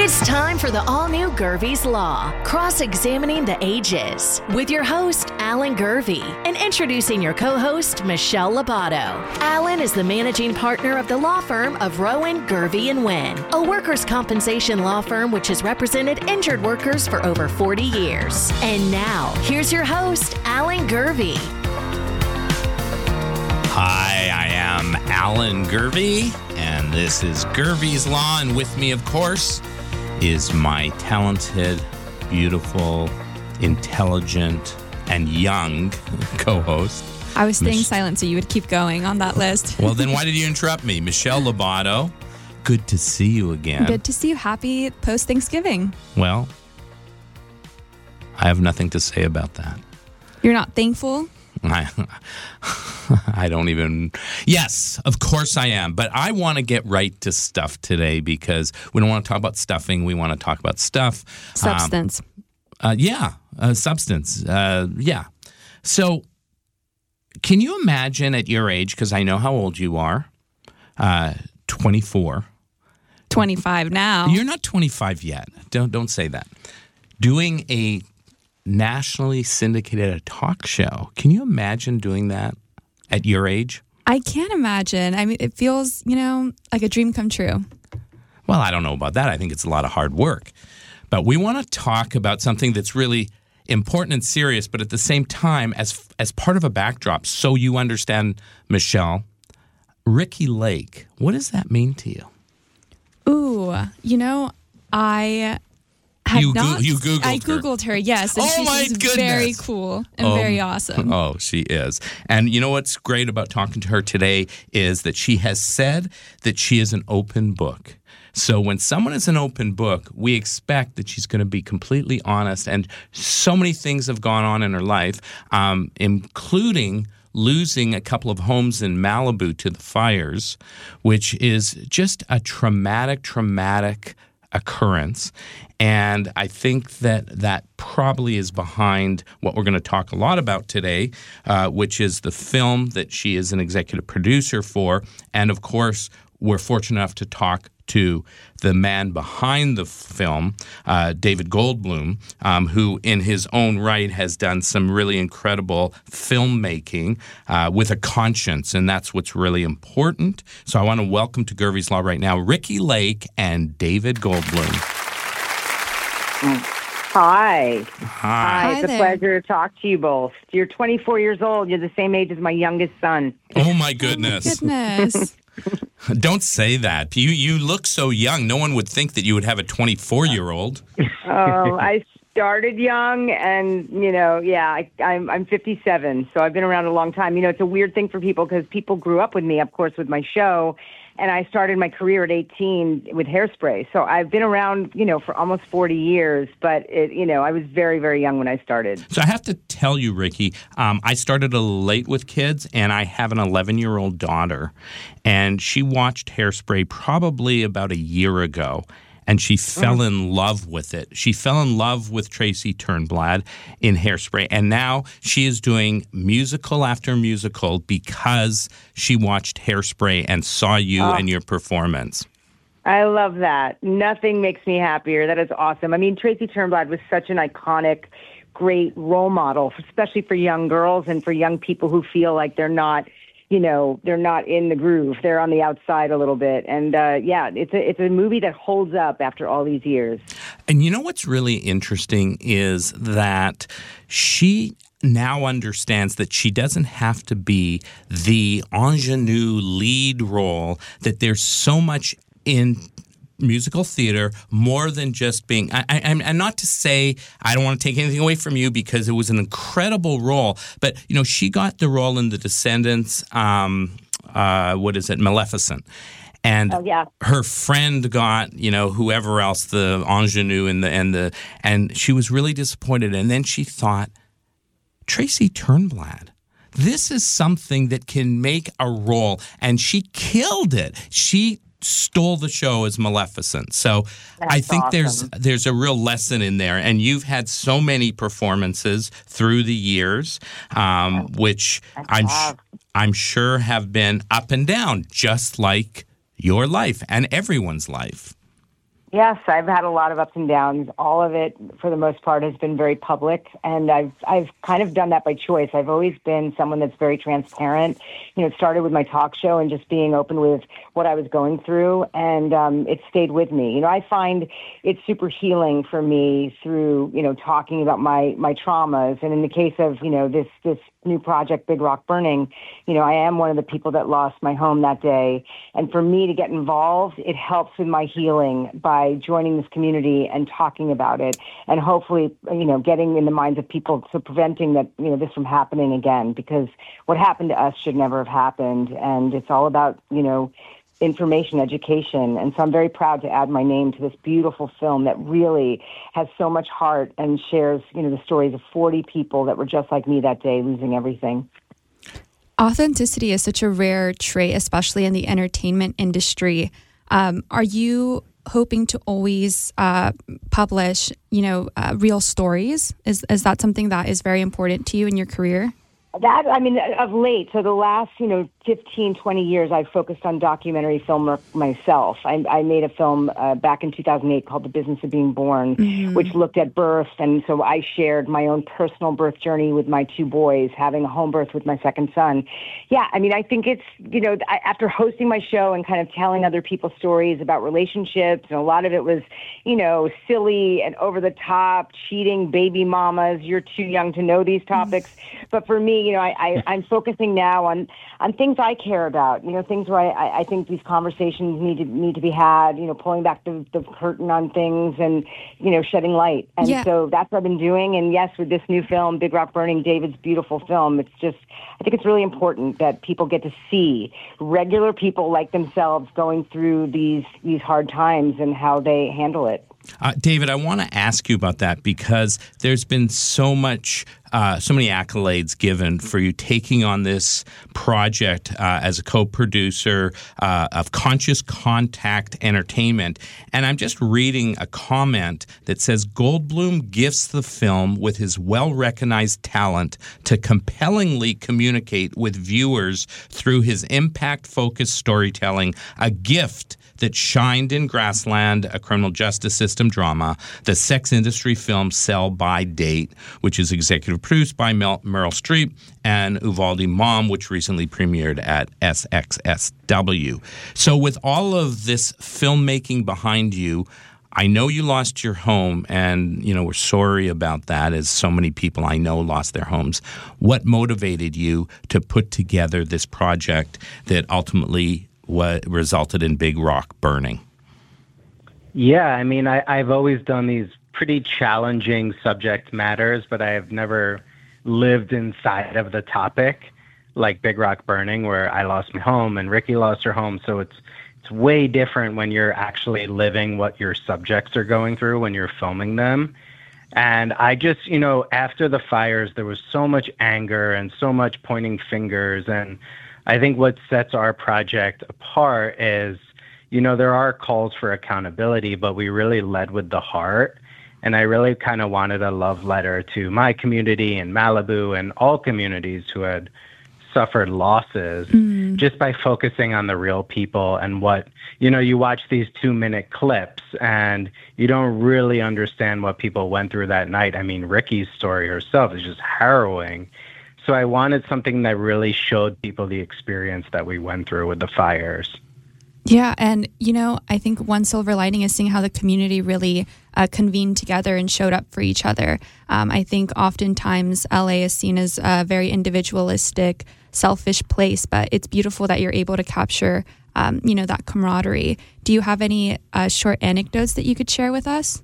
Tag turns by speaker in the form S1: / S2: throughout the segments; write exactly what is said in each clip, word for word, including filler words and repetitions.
S1: It's time for the all-new Gervie's Law, cross-examining the ages, with your host, Alan Gervie, and introducing your co-host, Michelle Lobato. Alan is the managing partner of the law firm of Rowan, Gervie and Wynn, a workers' compensation law firm which has represented injured workers for over forty years. And now, here's your host, Alan Gervie.
S2: Hi, I am Alan Gervie, and this is Gervie's Law, and with me, of course, is my talented, beautiful, intelligent, and young co-host.
S3: I was staying
S2: Mich-
S3: silent so you would keep going on that list.
S2: Well, then why did you interrupt me? Michelle Lobato, good to see you again.
S3: Good to see you. Happy post-Thanksgiving.
S2: Well, I have nothing to say about that.
S3: You're not thankful?
S2: I, I don't even... Yes, of course I am. But I want to get right to stuff today because we don't want to talk about stuffing. We want to talk about stuff.
S3: Substance.
S2: Um, uh, yeah, uh, substance. Uh, yeah. So can you imagine at your age, because I know how old you are, uh, twenty-four.
S3: twenty-five now.
S2: You're not twenty-five yet. Don't Don't say that. Doing a nationally syndicated talk show. Can you imagine doing that at your age?
S3: I can't imagine. I mean, it feels, you know, like a dream come true.
S2: Well, I don't know about that. I think it's a lot of hard work. But we want to talk about something that's really important and serious, but at the same time, as as part of a backdrop, so you understand, Michelle, Ricki Lake, what does that mean to you?
S3: Ooh, you know, I... Had
S2: You,
S3: not,
S2: go- you Googled
S3: I
S2: her.
S3: Googled her, yes. And
S2: Oh, my
S3: she's
S2: goodness.
S3: very cool and
S2: Oh,
S3: very awesome.
S2: Oh, she is. And you know what's great about talking to her today is that she has said that she is an open book. So when someone is an open book, we expect that she's going to be completely honest. And so many things have gone on in her life, um, including losing a couple of homes in Malibu to the fires, which is just a traumatic, traumatic occurrence. And I think that that probably is behind what we're going to talk a lot about today, uh, which is the film that she is an executive producer for. And of course, we're fortunate enough to talk to the man behind the film, uh, David Goldblum, um, who in his own right has done some really incredible filmmaking uh, with a conscience, and that's what's really important. So I want to welcome to Gervie's Law right now, Ricki Lake and David Goldblum.
S4: Hi.
S2: Hi.
S4: Hi. It's
S3: there.
S4: a pleasure to talk to you both. You're twenty-four years old. You're the same age as my youngest son.
S2: Oh, my goodness.
S3: Goodness.
S2: Don't say that. You you look so young. No one would think that you would have a twenty-four-year-old.
S4: Oh, I started young, and you know, yeah, I, I'm I'm fifty-seven, so I've been around a long time. You know, it's a weird thing for people because people grew up with me, of course, with my show, and I started my career at eighteen with Hairspray. So I've been around, you know, for almost forty years. But it, you know, I was very, very young when I started.
S2: So I have to tell you, Ricki, um, I started a little late with kids, and I have an eleven-year-old daughter, and she watched Hairspray probably about a year ago, and she fell mm. in love with it. She fell in love with Tracy Turnblad in Hairspray, and now she is doing musical after musical because she watched Hairspray and saw you
S4: oh.
S2: and your performance.
S4: I love that. Nothing makes me happier. That is awesome. I mean, Tracy Turnblad was such an iconic, great role model, especially for young girls and for young people who feel like they're not, you know, they're not in the groove. They're on the outside a little bit. And uh, yeah, it's a it's a movie that holds up after all these years.
S2: And you know what's really interesting is that she now understands that she doesn't have to be the ingenue lead role, that there's so much in musical theater more than just being I, I, and not to say I don't want to take anything away from you because it was an incredible role, but you know she got the role in The Descendants, um, uh, what is it, Maleficent, and
S4: oh, yeah.
S2: her friend got you know whoever else the ingenue and the and the and she was really disappointed, and then she thought, Tracy Turnblad, this is something that can make a role, and she killed it. She stole the show as Maleficent. So
S4: That's
S2: I think
S4: awesome.
S2: there's there's a real lesson in there. And you've had so many performances through the years, um, which I'm sh- I'm sure have been up and down, just like your life and everyone's life.
S4: Yes, I've had a lot of ups and downs. All of it, for the most part, has been very public, and I've I've kind of done that by choice. I've always been someone that's very transparent. You know, it started with my talk show and just being open with what I was going through, and um, it stayed with me. You know, I find it's super healing for me through, you know, talking about my my traumas. And in the case of, you know, this this new project, Big Rock Burning, you know, I am one of the people that lost my home that day. And for me to get involved, it helps with my healing by joining this community and talking about it, and hopefully, you know, getting in the minds of people, so preventing that, you know, this from happening again, because what happened to us should never have happened. And it's all about, you know, information, education. And so I'm very proud to add my name to this beautiful film that really has so much heart and shares, you know, the stories of forty people that were just like me that day, losing everything.
S3: Authenticity is such a rare trait, especially in the entertainment industry. Um, are you hoping to always uh, publish, you know, uh, real stories? Is is that something that is very important to you in your career?
S4: That, I mean, of late, so the last, you know, fifteen, twenty years, I've focused on documentary film work myself. I, I made a film uh, back in two thousand eight called The Business of Being Born, mm-hmm. which looked at birth. And so I shared my own personal birth journey with my two boys, having a home birth with my second son. Yeah, I mean, I think it's, you know, I, after hosting my show and kind of telling other people's stories about relationships, and a lot of it was, you know, silly and over the top, cheating, baby mamas, you're too young to know these topics. Mm-hmm. But for me, you know, I, I, I'm focusing now on, on things I care about, you know, things where I, I think these conversations need to need to be had, you know, pulling back the, the curtain on things and, you know, shedding light. And yeah. so that's what I've been doing. And yes, with this new film, Big Rock Burning, David's beautiful film, it's just, I think it's really important that people get to see regular people like themselves going through these, these hard times and how they handle it.
S2: Uh, David, I want to ask you about that because there's been so much, uh, so many accolades given for you taking on this project uh, as a co-producer uh, of Conscious Contact Entertainment. And I'm just reading a comment that says, Goldblum gifts the film with his well-recognized talent to compellingly communicate with viewers through his impact-focused storytelling, a gift that shined in Grassland, a criminal justice system drama, the sex industry film Sell by Date, which is executive produced by Mel- Meryl Streep, and Uvalde Mom, which recently premiered at S X S W. So with all of this filmmaking behind you, I know you lost your home, and, you know, we're sorry about that, as so many people I know lost their homes. What motivated you to put together this project that ultimately what resulted in Big Rock Burning?
S5: Yeah, I mean, I, I've always done these pretty challenging subject matters, but I have never lived inside of the topic like Big Rock Burning, where I lost my home and Ricky lost her home. So it's it's way different when you're actually living what your subjects are going through when you're filming them. And I just, you know, after the fires, there was so much anger and so much pointing fingers. And I think what sets our project apart is, you know, there are calls for accountability, but we really led with the heart. And I really kind of wanted a love letter to my community in Malibu and all communities who had suffered losses, mm. just by focusing on the real people and what, you know, you watch these two minute clips and you don't really understand what people went through that night. I mean, Ricky's story herself is just harrowing. So I wanted something that really showed people the experience that we went through with the fires.
S3: Yeah, and, you know, I think one silver lining is seeing how the community really uh, convened together and showed up for each other. Um, I think oftentimes L A is seen as a very individualistic, selfish place, but it's beautiful that you're able to capture, um, you know, that camaraderie. Do you have any uh, short anecdotes that you could share with us?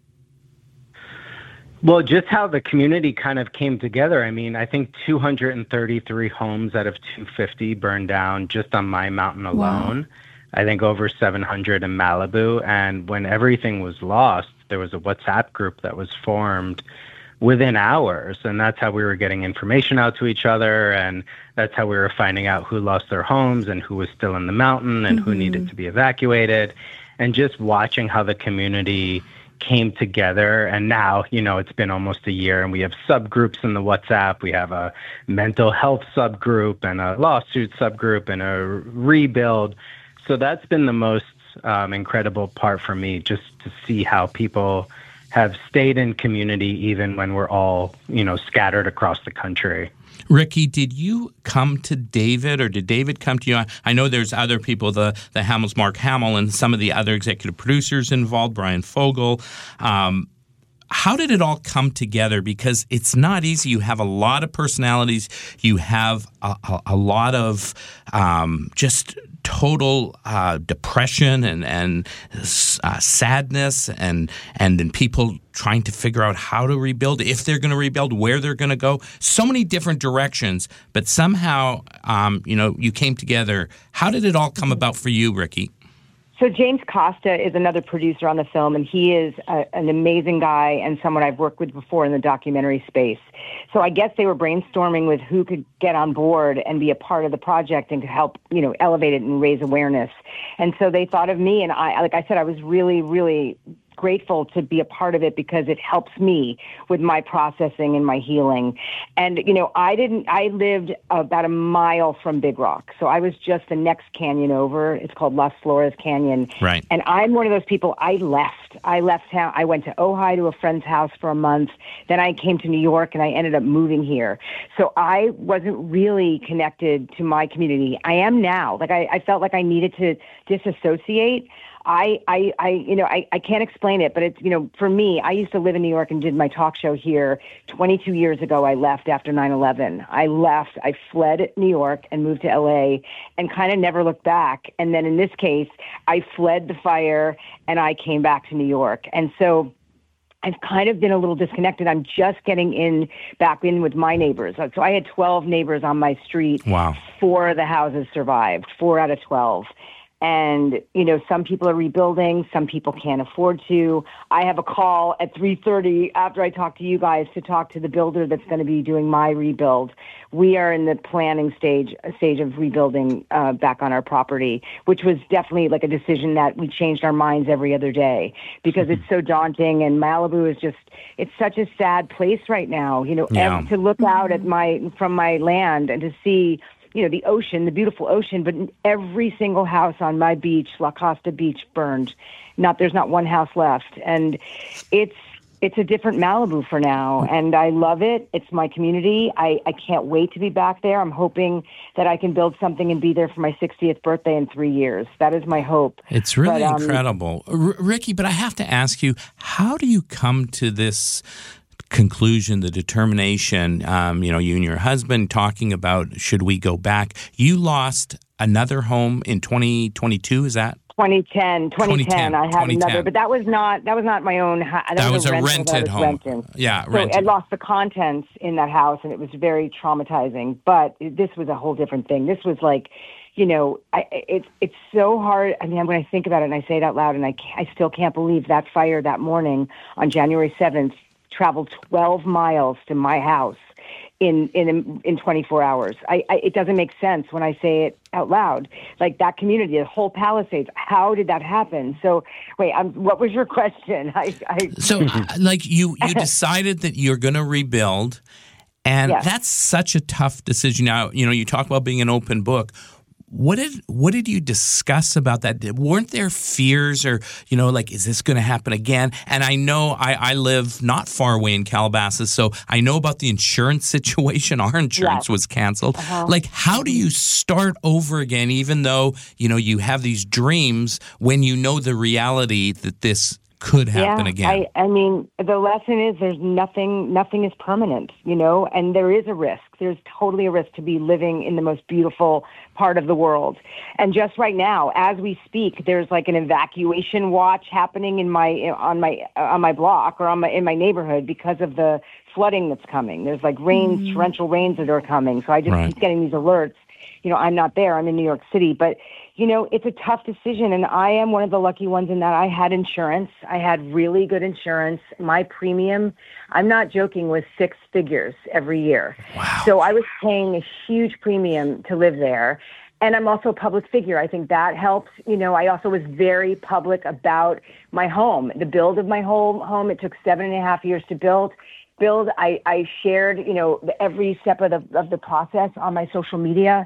S5: Well, just how the community kind of came together. I mean, I think two hundred thirty-three homes out of two hundred fifty burned down just on my mountain alone. Wow. I think over seven hundred in Malibu. And when everything was lost, there was a WhatsApp group that was formed within hours. And that's how we were getting information out to each other. And that's how we were finding out who lost their homes and who was still in the mountain and mm-hmm. who needed to be evacuated. And just watching how the community came together. And now, you know, it's been almost a year and we have subgroups in the WhatsApp. We have a mental health subgroup and a lawsuit subgroup and a rebuild. So that's been the most um, incredible part for me, just to see how people have stayed in community even when we're all, you know, scattered across the country.
S2: Ricky, did you come to David, or did David come to you? I, I know there's other people, the the Hamels, Mark Hamill, and some of the other executive producers involved, Brian Fogel. Um, how did it all come together? Because it's not easy. You have a lot of personalities. You have a, a, a lot of um, just total uh, depression and and uh, sadness, and and then people trying to figure out how to rebuild, if they're going to rebuild, where they're going to go. So many different directions, but somehow, um, you know, you came together. How did it all come about for you, Ricky?
S4: So James Costa is another producer on the film, and he is a, an amazing guy and someone I've worked with before in the documentary space. So I guess they were brainstorming with who could get on board and be a part of the project and could help, you know, elevate it and raise awareness. And so they thought of me, and I, like I said, I was really, really grateful to be a part of it because it helps me with my processing and my healing. And, you know, I didn't, I lived about a mile from Big Rock. So I was just the next canyon over. It's called Las Flores Canyon.
S2: Right.
S4: And I'm one of those people, I left. I left town. I went to Ojai to a friend's house for a month. Then I came to New York and I ended up moving here. So I wasn't really connected to my community. I am now. Like I, I felt like I needed to disassociate. I, I, I, you know, I, I can't explain it, but it's, you know, for me, I used to live in New York and did my talk show here. twenty-two years ago, I left after nine eleven. I left, I fled New York and moved to L A and kind of never looked back. And then in this case, I fled the fire and I came back to New York. And so I've kind of been a little disconnected. I'm just getting in back in with my neighbors. So I had twelve neighbors on my street.
S2: Wow.
S4: Four of the houses survived, four out of twelve. And, you know, some people are rebuilding, some people can't afford to. I have a call at three thirty after I talk to you guys to talk to the builder that's going to be doing my rebuild. We are in the planning stage stage of rebuilding uh, back on our property, which was definitely like a decision that we changed our minds every other day because it's so daunting. And Malibu is just, it's such a sad place right now. You know,
S2: Yeah.
S4: ev- to look out at my, from my land and to see, you know, the ocean, the beautiful ocean, but every single house on my beach, La Costa Beach, burned. Not, there's not one house left. And it's, it's a different Malibu for now. And I love it. It's my community. I, I can't wait to be back there. I'm hoping that I can build something and be there for my sixtieth birthday in three years. That is my hope.
S2: It's really
S4: But, um,
S2: incredible. R- Ricky, but I have to ask you, how do you come to this conclusion, the determination, um, you know, you and your husband talking about, should we go back? You lost another home in twenty twenty-two, is that?
S4: twenty ten, twenty ten, I had
S2: twenty ten.
S4: another, but that was not, that was not my own house. That,
S2: That was a
S4: rental
S2: rented
S4: that I was
S2: home.
S4: renting.
S2: Yeah,
S4: So
S2: rented.
S4: I lost the contents in that house, and it was very traumatizing. But this was a whole different thing. This was like, you know, I, it's it's so hard. I mean, when I think about it and I say it out loud, and I can't, I still can't believe that fire that morning on January seventh traveled twelve miles to my house in in in twenty-four hours. I, I it doesn't make sense when I say it out loud. Like that community, the whole Palisades. How did that happen? So wait, um, what was your question? I, I
S2: So, uh, like, you, you decided that you're going to rebuild, and
S4: Yes.
S2: that's such a tough decision. Now, you know, you talk about being an open book. What did what did you discuss about that? Weren't there fears or, you know, like, is this going to happen again? And I know I, I live not far away in Calabasas, so I know about the insurance situation. Our insurance
S4: Yes.
S2: was canceled.
S4: Uh-huh.
S2: Like, how do you start over again, even though, you know, you have these dreams when you know the reality that this could happen
S4: yeah,
S2: again?
S4: I, I mean, the lesson is there's nothing, nothing is permanent, you know, and there is a risk. There's totally a risk to be living in the most beautiful part of the world. And just right now, as we speak, there's like an evacuation watch happening in my, on my, on my block or on my, in my neighborhood because of the flooding that's coming. There's like rains,
S3: Mm.
S4: torrential rains that are coming. So I just
S2: Right.
S4: keep getting these alerts. You know, I'm not there. I'm in New York City, but you know, it's a tough decision. And I am one of the lucky ones in that I had insurance. I had really good insurance. My premium, I'm not joking, was six figures every year.
S2: Wow.
S4: So I was paying a huge premium to live there. And I'm also a public figure. I think that helps. You know, I also was very public about my home, the build of my whole home. It took seven and a half years to build. Build. I, I shared, you know, the, every step of the of the process on my social media.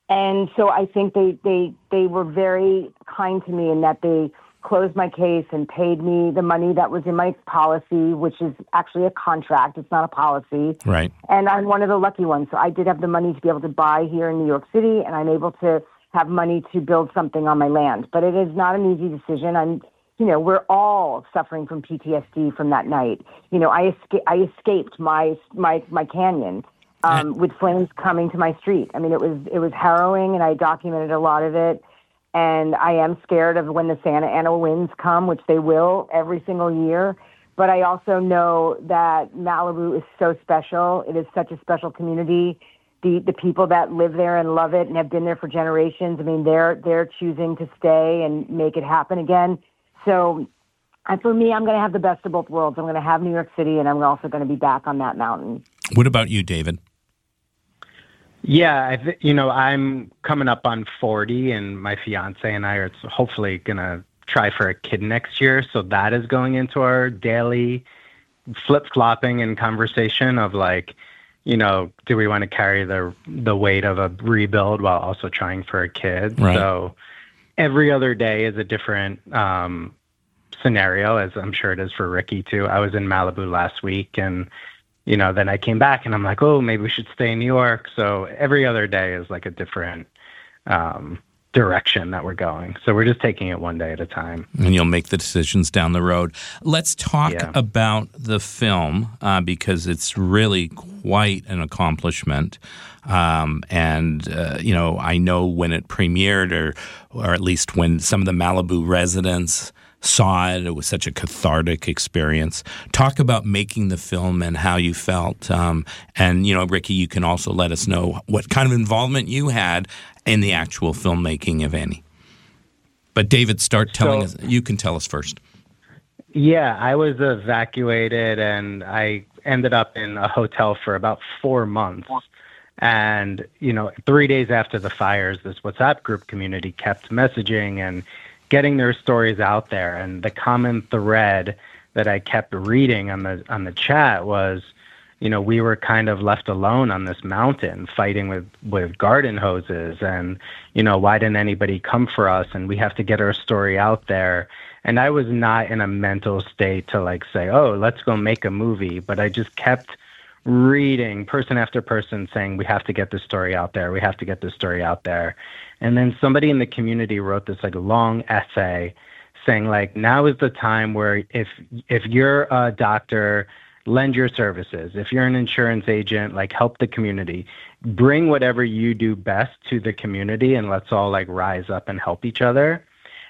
S4: And so I think they, they, they were very kind to me in that they closed my case and paid me the money that was in my policy, which is actually a contract. It's not a policy.
S2: Right.
S4: And I'm one of the lucky ones. So I did have the money to be able to buy here in New York City, and I'm able to have money to build something on my land. But it is not an easy decision. I'm, you know, we're all suffering from P T S D from that night. You know, I, esca- I escaped my, my, my canyon. Um, with flames coming to my street. I mean, it was it was harrowing, and I documented a lot of it. And I am scared of when the Santa Ana winds come, which they will every single year. But I also know that Malibu is so special. It is such a special community. The the people that live there and love it and have been there for generations, I mean, they're they're choosing to stay and make it happen again. So and for me, I'm going to have the best of both worlds. I'm going to have New York City, and I'm also going to be back on that mountain.
S2: What about you, David?
S5: Yeah, I th- you know, I'm coming up on forty, and my fiance and I are hopefully going to try for a kid next year. So that is going into our daily flip-flopping and conversation of like, you know, do we want to carry the the weight of a rebuild while also trying for a kid?
S2: Right.
S5: So every other day is a different um, scenario, as I'm sure it is for Ricky too. I was in Malibu last week, and you know, then I came back and I'm like, oh, maybe we should stay in New York. So every other day is like a different um, direction that we're going. So we're just taking it one day at a time.
S2: And you'll make the decisions down the road. Let's talk
S5: Yeah.
S2: about the film uh, because it's really quite an accomplishment. Um, and, uh, you know, I know when it premiered or, or at least when some of the Malibu residents saw it, it was such a cathartic experience. Talk about making the film and how you felt. Um, and, you know, Ricky, you can also let us know what kind of involvement you had in the actual filmmaking of Annie. But David, start telling
S5: So,
S2: us. You can tell us first.
S5: Yeah, I was evacuated and I ended up in a hotel for about four months. And, you know, three days after the fires, this WhatsApp group community kept messaging and getting their stories out there. And the common thread that I kept reading on the on the chat was, you know, we were kind of left alone on this mountain fighting with, with garden hoses. And, you know, why didn't anybody come for us? And we have to get our story out there. And I was not in a mental state to like say, oh, let's go make a movie. But I just kept reading person after person saying, we have to get this story out there. We have to get this story out there. And then somebody in the community wrote this like long essay saying like, now is the time where if if you're a doctor, lend your services. If you're an insurance agent, like help the community. Bring whatever you do best to the community and let's all like rise up and help each other.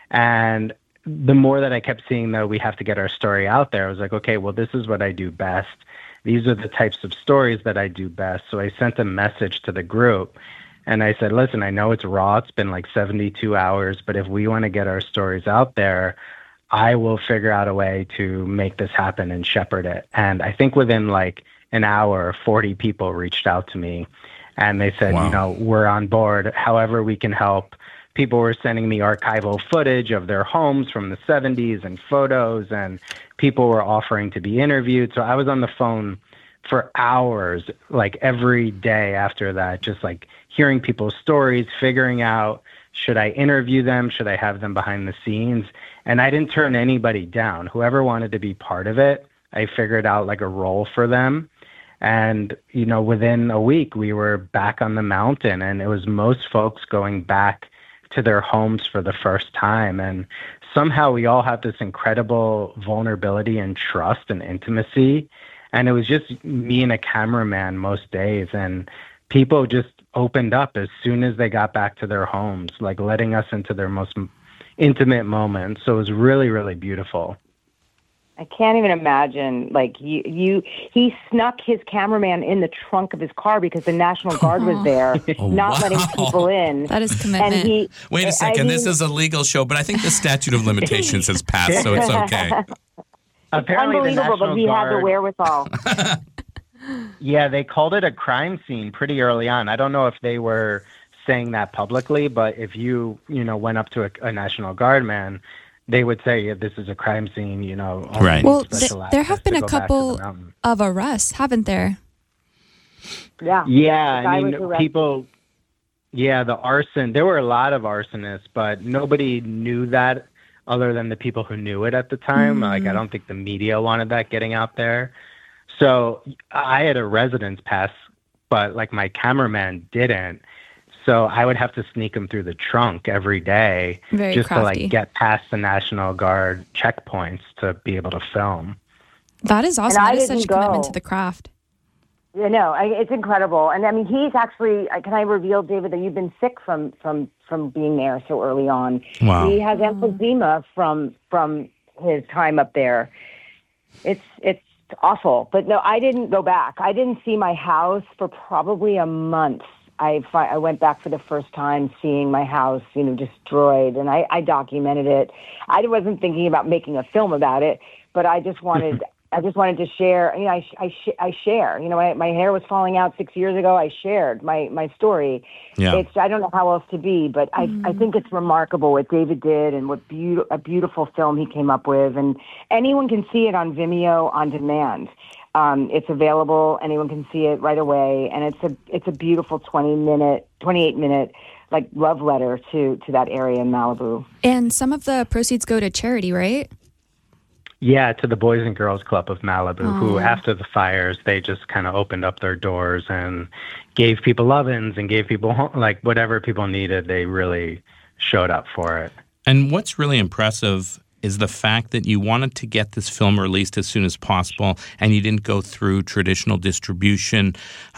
S5: And the more that I kept seeing that we have to get our story out there, I was like, okay, well, this is what I do best. These are the types of stories that I do best. So I sent a message to the group. And I said, listen, I know it's raw. It's been like seventy-two hours, but if we want to get our stories out there, I will figure out a way to make this happen and shepherd it. And I think within like an hour, forty people reached out to me and they said, wow. you know, we're on board. However we can help. People were sending me archival footage of their homes from the seventies and photos, and people were offering to be interviewed. So I was on the phone for hours, like every day after that, just like hearing people's stories, figuring out, should I interview them? Should I have them behind the scenes? And I didn't turn anybody down. Whoever wanted to be part of it, I figured out like a role for them. And, you know, within a week, we were back on the mountain, and it was most folks going back to their homes for the first time. And somehow we all have this incredible vulnerability and trust and intimacy. And it was just me and a cameraman most days. And people just opened up as soon as they got back to their homes, like letting us into their most intimate moments. So it was really, really beautiful.
S4: I can't even imagine, like, you, you, he snuck his cameraman in the trunk of his car because the National Guard was there,
S2: oh,
S4: not
S2: wow.
S4: letting people in.
S3: That is commitment.
S4: And he,
S2: Wait a second,
S4: I mean,
S2: this is a legal show, but I think the statute of limitations has passed, so it's okay.
S5: Apparently the
S4: unbelievable,
S5: National
S4: but he
S5: Guard,
S4: had the wherewithal.
S5: Yeah, they called it a crime scene pretty early on. I don't know if they were saying that publicly, but if you, you know, went up to a, a National Guard man, they would say, yeah, this is a crime scene, you know. all
S2: Right.
S5: these
S3: Well,
S5: special
S3: th- there have
S5: access
S3: been
S5: to
S3: a
S5: go back to the
S3: couple
S5: mountain.
S3: of arrests, haven't there?
S4: Yeah.
S5: Yeah,
S4: The guy
S5: I
S4: was
S5: mean,
S4: arrested.
S5: people Yeah, the arson. There were a lot of arsonists, but nobody knew that other than the people who knew it at the time. Mm. Like, I don't think the media wanted that getting out there. So I had a residence pass, but like my cameraman didn't. So I would have to sneak him through the trunk every day
S3: Very
S5: just
S3: crafty.
S5: to like get past the National Guard checkpoints to be able to film.
S3: That is awesome.
S4: And I
S3: That is such a
S4: didn't go.
S3: commitment to the craft.
S4: You know, I, it's incredible. And I mean, he's actually, can I reveal, David, that you've been sick from, from, from being there so early on.
S2: Wow.
S4: He has emphysema from, from his time up there. It's, it's awful. But no, I didn't go back. I didn't see my house for probably a month. I, fi- I went back for the first time seeing my house, you know, destroyed, and I, I documented it. I wasn't thinking about making a film about it, but I just wanted, I just wanted to share. You know, I, I, I share. You know, my, my hair was falling out six years ago. I shared my, my story.
S2: Yeah.
S4: It's I don't know how else to be, but I mm. I think it's remarkable what David did and what be- a beautiful film he came up with, and anyone can see it on Vimeo on demand. Um, it's available. Anyone can see it right away, and it's a it's a beautiful twenty minute, twenty-eight minute like love letter to to that area in Malibu.
S3: And some of the proceeds go to charity, right?
S5: Yeah, to the Boys and Girls Club of Malibu, Aww. Who after the fires they just kind of opened up their doors and gave people ovens and gave people like whatever people needed. They really showed up for it.
S2: And what's really impressive is the fact that you wanted to get this film released as soon as possible, and you didn't go through traditional distribution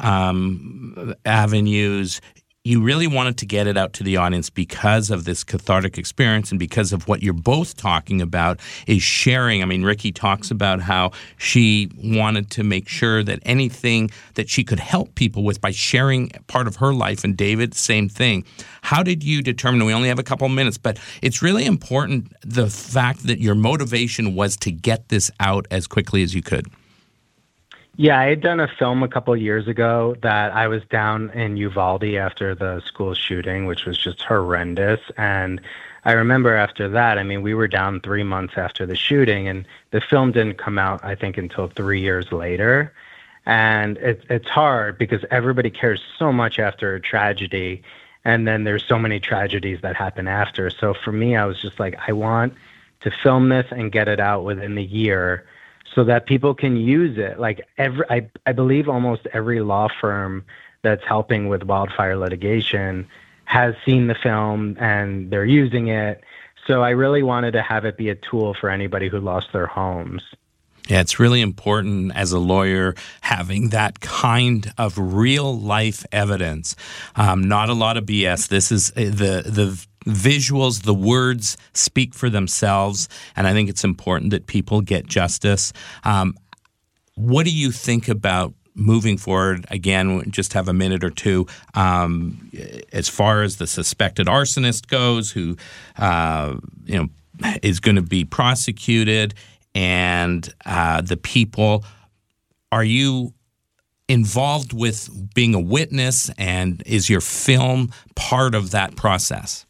S2: um, avenues. You really wanted to get it out to the audience because of this cathartic experience and because of what you're both talking about is sharing. I mean, Ricky talks about how she wanted to make sure that anything that she could help people with by sharing part of her life, and David, same thing. How did you determine, we only have a couple of minutes, but it's really important, the fact that your motivation was to get this out as quickly as you could.
S5: Yeah, I had done a film a couple of years ago that I was down in Uvalde after the school shooting, which was just horrendous. And I remember after that, I mean, we were down three months after the shooting, and the film didn't come out, I think, until three years later. And it, it's hard because everybody cares so much after a tragedy, and then there's so many tragedies that happen after. So for me, I was just like, I want to film this and get it out within the year, so that people can use it. Like every, I, I believe almost every law firm that's helping with wildfire litigation has seen the film and they're using it. So I really wanted to have it be a tool for anybody who lost their homes.
S2: Yeah, it's really important as a lawyer having that kind of real life evidence. Um, not a lot of B S. This is the the visuals, the words speak for themselves, and I think it's important that people get justice. Um, what do you think about moving forward? Again, just have a minute or two. Um, as far as the suspected arsonist goes, who uh, you know is going to be prosecuted, and uh, the people, are you involved with being a witness, and is your film part of that process?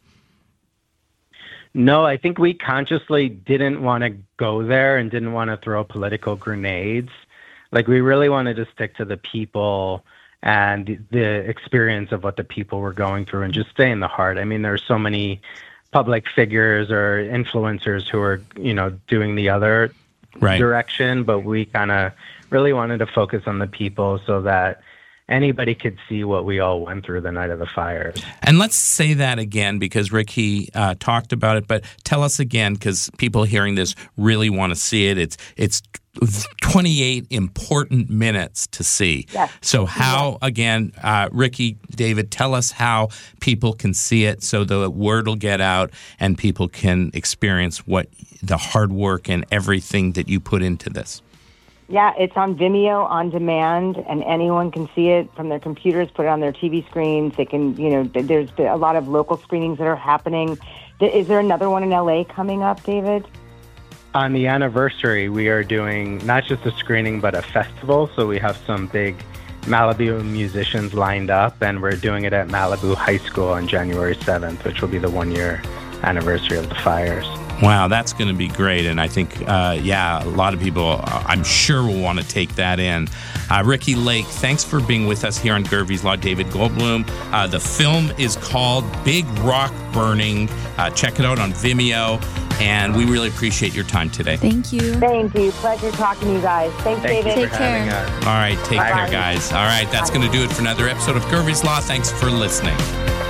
S5: No, I think we consciously didn't want to go there and didn't want to throw political grenades. Like, we really wanted to stick to the people and the experience of what the people were going through and just stay in the heart. I mean, there's so many public figures or influencers who are, you know, doing the other right. direction, but we kind of really wanted to focus on the people so that anybody could see what we all went through the night of the fires.
S2: And let's say that again, because Ricky uh, talked about it, but tell us again, because people hearing this really want to see it. It's it's twenty-eight important minutes to see.
S4: Yes.
S2: So how, again, uh, Ricky, David, tell us how people can see it so the word will get out and people can experience what the hard work and everything that you put into this.
S4: Yeah, it's on Vimeo on demand, and anyone can see it from their computers, put it on their T V screens. They can, you know, there's a lot of local screenings that are happening. Is there another one in L A coming up, David?
S5: On the anniversary, we are doing not just a screening, but a festival. So we have some big Malibu musicians lined up, and we're doing it at Malibu High School on January seventh, which will be the one-year anniversary of the fires.
S2: Wow, that's going to be great. And I think, uh, yeah, a lot of people, uh, I'm sure, will want to take that in. Uh, Ricki Lake, thanks for being with us here on Gervie's Law. David Goldblum. Uh, the film is called Big Rock Burning. Uh, check it out on Vimeo. And we really appreciate your time today.
S3: Thank you.
S4: Thank you. Pleasure talking to you guys. Thanks,
S5: Thank
S4: David.
S5: you for
S3: Take care.
S5: having us.
S2: All right, take
S4: Bye.
S2: care, guys. All right, that's going to do it for another episode of Gervie's Law. Thanks for listening.